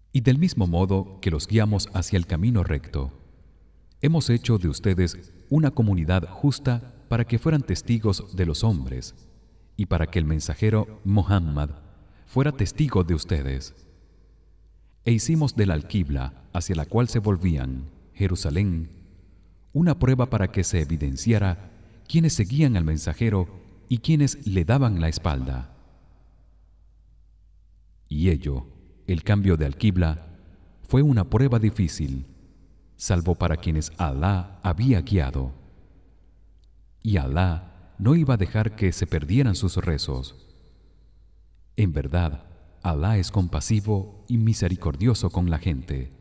Y del mismo modo que los guiamos hacia el camino recto, hemos hecho de ustedes una comunidad justa para que fueran testigos de los hombres y para que el mensajero Muhammad fuera testigo de ustedes. E hicimos del alquibla hacia la cual se volvían, Jerusalén, una prueba para que se evidenciara quiénes seguían al mensajero y quiénes le daban la espalda. Y ello, el cambio de alquibla, fue una prueba difícil, salvo para quienes Alá había guiado. Y Alá no iba a dejar que se perdieran sus rezos. En verdad, Alá es compasivo y misericordioso con la gente.